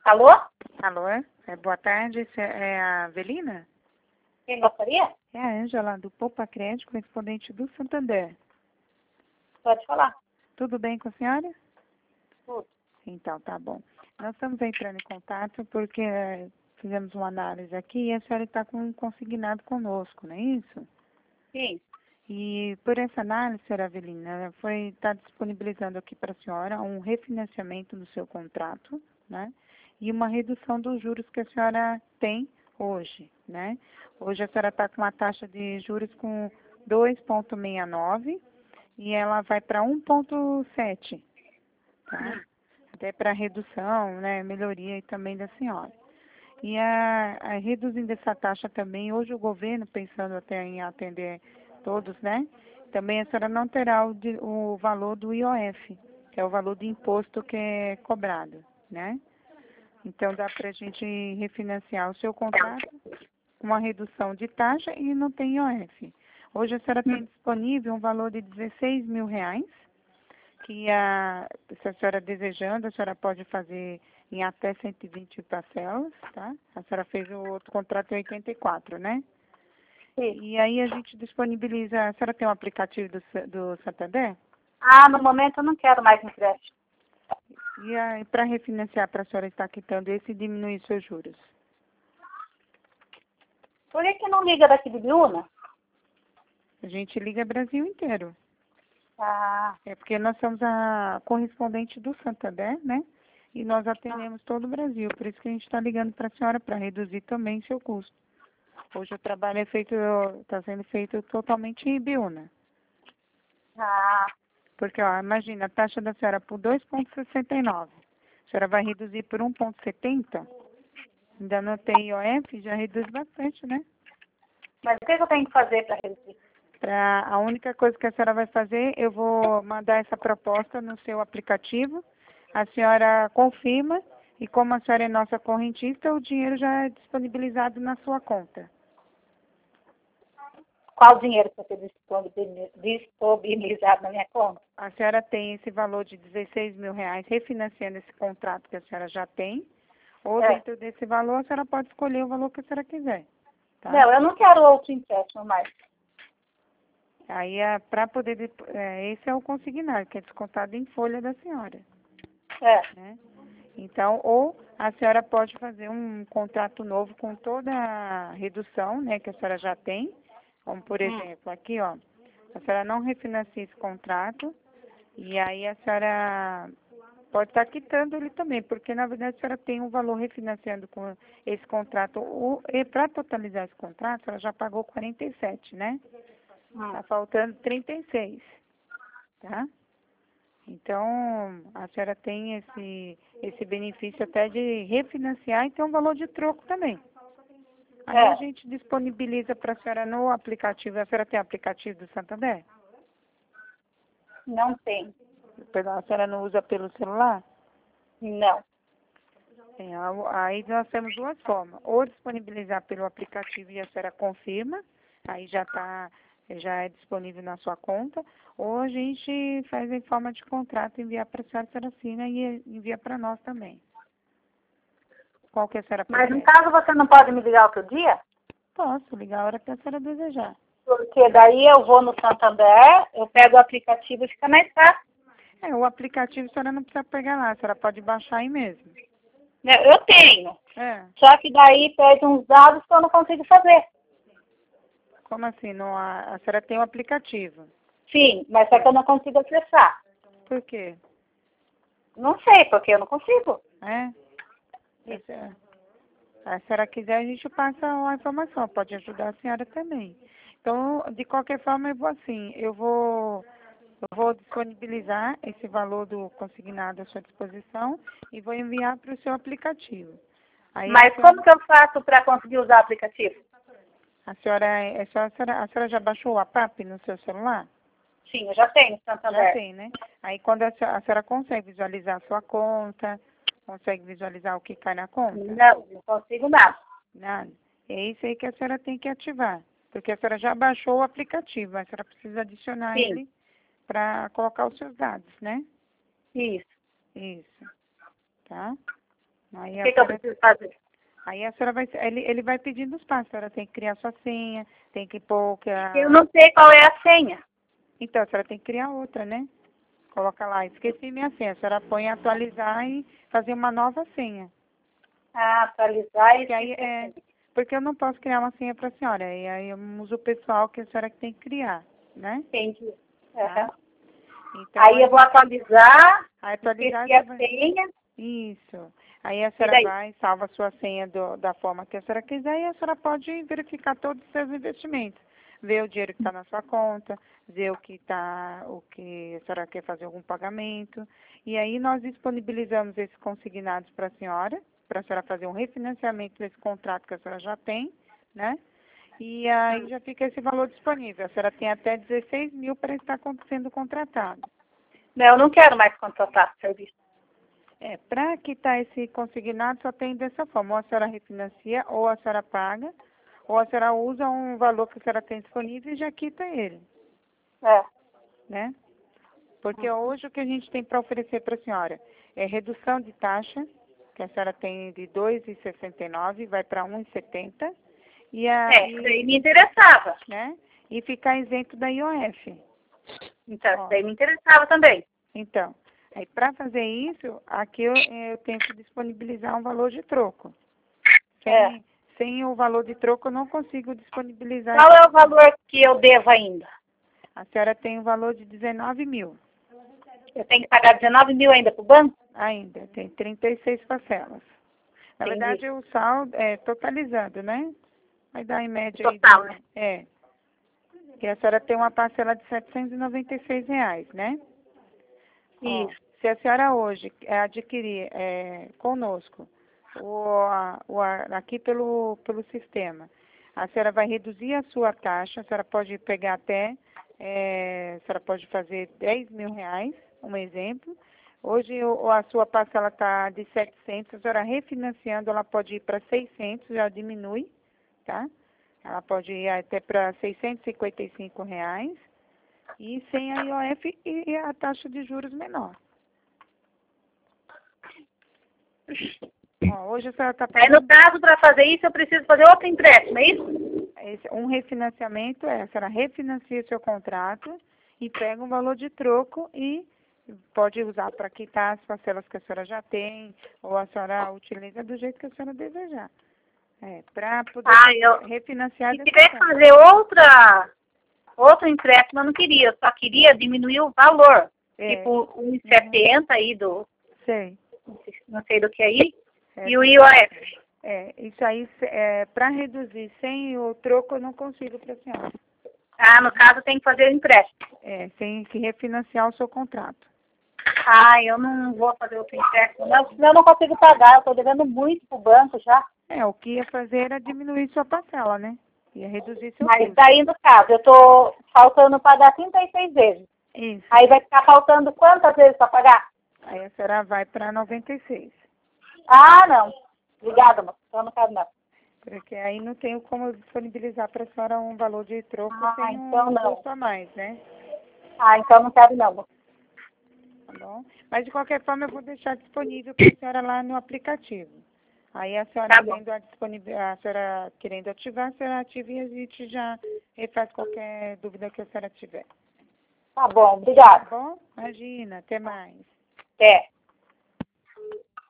Alô? Alô, boa tarde, é a Avelina? Quem gostaria? É a Ângela, do Poupa Crédito, correspondente do Santander. Pode falar. Tudo bem com a senhora? Tudo. Então, tá bom. Nós estamos entrando em contato porque fizemos uma análise aqui e a senhora está com um consignado conosco, não é isso? Sim. E por essa análise, senhora Avelina, está disponibilizando aqui para a senhora um refinanciamento do seu contrato, né? E uma redução dos juros que a senhora tem hoje, né? Hoje a senhora está com uma taxa de juros com 2,69 e ela vai para 1,7, tá? Até para redução, né? Melhoria também da senhora. E reduzindo essa taxa também, hoje o governo, pensando até em atender todos, né? Também a senhora não terá o valor do IOF, que é o valor do imposto que é cobrado, né? Então dá para a gente refinanciar o seu contrato com uma redução de taxa e não tem IOF. Hoje a senhora tem disponível um valor de R$16.000, que se a senhora desejando, a senhora pode fazer em até 120 parcelas, tá? A senhora fez o outro contrato em 84, né? Sim. E aí a gente disponibiliza, a senhora tem um aplicativo do Santander? No momento eu não quero mais empréstimo. E aí, para refinanciar, para a senhora estar quitando esse e diminuir seus juros? Por que não liga daqui de Biúna? A gente liga Brasil inteiro. Ah, É porque nós somos a correspondente do Santander, né? E nós atendemos todo o Brasil. Por isso que a gente está ligando para a senhora para reduzir também seu custo. Hoje o trabalho está sendo feito totalmente em Biúna. Porque, ó, imagina, a taxa da senhora por 2,69. A senhora vai reduzir por 1,70. Ainda não tem IOF, já reduz bastante, né? mas o que eu tenho que fazer para reduzir? A única coisa que a senhora vai fazer, eu vou mandar essa proposta no seu aplicativo. A senhora confirma e como a senhora é nossa correntista, o dinheiro já é disponibilizado na sua conta. Qual o dinheiro que você disponibilizado na minha conta? A senhora tem esse valor de R$16.000 refinanciando esse contrato que a senhora já tem. Ou dentro desse valor, a senhora pode escolher o valor que a senhora quiser. Tá? Não, eu não quero outro empréstimo mais. Aí, para poder... esse é o consignado, que é descontado em folha da senhora. Né? Então, ou a senhora pode fazer um contrato novo com toda a redução, né, que a senhora já tem. Como, por exemplo, aqui, ó, a senhora não refinancia esse contrato e aí a senhora pode estar quitando ele também, porque, na verdade, a senhora tem um valor refinanciando com esse contrato. E para totalizar esse contrato, a senhora já pagou 47, né? Está faltando 36, tá? Então, a senhora tem esse benefício até de refinanciar e tem um valor de troco também. Aí a gente disponibiliza para a senhora no aplicativo. A senhora tem aplicativo do Santander? Não tem. A senhora não usa pelo celular? Não. Aí nós temos duas formas. Ou disponibilizar pelo aplicativo e a senhora confirma, aí já é disponível na sua conta, ou a gente faz em forma de contrato, enviar para a senhora assina e envia para nós também. Qual que a senhora prefere? Mas no caso você não pode me ligar outro dia? Posso ligar a hora que a senhora desejar. Porque daí eu vou no Santander, eu pego o aplicativo e fica mais fácil. O aplicativo a senhora não precisa pegar lá, a senhora pode baixar aí mesmo. Eu tenho. É. Só que daí pede uns dados que eu não consigo fazer. Como assim? A senhora tem o aplicativo? Sim, mas só que eu não consigo acessar. Por quê? Não sei, porque eu não consigo. Se a senhora quiser, a gente passa a informação, pode ajudar a senhora também. Então, de qualquer forma, eu vou disponibilizar esse valor do consignado à sua disposição e vou enviar para o seu aplicativo. Aí mas como que eu faço para conseguir usar o aplicativo? A senhora já baixou o app no seu celular? Sim, eu já tenho, Santander. Já tem, né? Aí quando a senhora consegue visualizar a sua conta, consegue visualizar o que cai na conta? Não consigo nada. Nada. É isso aí que a senhora tem que ativar. Porque a senhora já baixou o aplicativo, mas a senhora precisa adicionar ele para colocar os seus dados, né? Isso. Isso. Tá? Aí O que eu preciso fazer? aí a senhora vai, ele vai pedindo os passos, a senhora tem que criar sua senha, tem que pôr que Eu não sei qual é a senha. Então, a senhora tem que criar outra, né? Coloca lá, esqueci minha senha, a senhora põe atualizar e fazer uma nova senha. Ah, atualizar e Que aí porque eu não posso criar uma senha para a senhora, e aí eu uso o pessoal que a senhora que tem que criar, né? entendi. Tá? Uhum. Então, Aí eu vou atualizar, aí atualizar esqueci a você vai... senha. Isso. Aí a E senhora daí? vai, salva a sua senha da forma que a senhora quiser e a senhora pode verificar todos os seus investimentos. Ver o dinheiro que está na sua conta, ver o que a senhora quer fazer algum pagamento. E aí nós disponibilizamos esses consignados para a senhora fazer um refinanciamento desse contrato que a senhora já tem, né? E aí já fica esse valor disponível. A senhora tem até 16 mil para estar sendo contratado. Não, eu não quero mais contratar serviço. Para quitar esse consignado só tem dessa forma, ou a senhora refinancia, ou a senhora paga, ou a senhora usa um valor que a senhora tem disponível e já quita ele, É. né? Porque hoje o que a gente tem para oferecer para a senhora é redução de taxa, que a senhora tem de 2,69, vai para 1,70, e Isso daí me interessava. né? E ficar isento da IOF. Então, Ó. isso daí me interessava também. Então, aí para fazer isso, aqui eu tenho que disponibilizar um valor de troco. Sem o valor de troco, eu não consigo disponibilizar. Qual é o valor que eu devo ainda? A senhora tem o valor de 19 mil. Eu tenho que pagar 19 mil ainda para o banco? Ainda, tem 36 parcelas. Na Entendi. verdade, o saldo é totalizado, né? Vai dar em média Total, aí. né? Que a senhora tem uma parcela de R$ 796, né? Ó, Isso. se a senhora hoje adquirir conosco aqui pelo sistema, a senhora vai reduzir a sua taxa, a senhora pode pegar até, a senhora pode fazer R$ 10.000, um exemplo. Hoje a sua parcela está de 700, a senhora refinanciando, ela pode ir para 600, já diminui, tá? Ela pode ir até para R$ 655 e sem a IOF e a taxa de juros menor. Ó, hoje a senhora está Aí, no caso, para fazer isso, eu preciso fazer outro empréstimo, é isso? um refinanciamento, a senhora refinancia o seu contrato e pega um valor de troco e pode usar para quitar as parcelas que a senhora já tem, ou a senhora utiliza do jeito que a senhora desejar. Para poder refinanciar Se dessa tiver que forma. fazer outro empréstimo, eu não queria. Eu só queria diminuir o valor. Tipo, 1,70 aí Sei. não sei do que aí, e o IOF. Isso aí, para reduzir sem o troco, eu não consigo para a senhora. Ah, no caso, tem que fazer o empréstimo. Tem que refinanciar o seu contrato. Ah, eu não vou fazer outro empréstimo, não, senão eu não consigo pagar. Eu estou devendo muito para o banco já. O que ia fazer era diminuir sua parcela, né? Ia reduzir seu Mas custo. daí, no caso, eu estou faltando pagar 36 vezes. Isso. Aí vai ficar faltando quantas vezes para pagar? Aí a senhora vai para 96. Ah, não. Obrigada, moça. Então não quero não. Porque aí não tenho como disponibilizar para a senhora um valor de troco sem então um não. custo a mais, né? Ah, então não quero não, moça. Tá bom? Mas de qualquer forma eu vou deixar disponível para a senhora lá no aplicativo. Aí a senhora tendo a senhora querendo ativar, a senhora ativa e a gente já refaz qualquer dúvida que a senhora tiver. Tá bom, obrigada. Tá bom? Imagina, até mais. Até.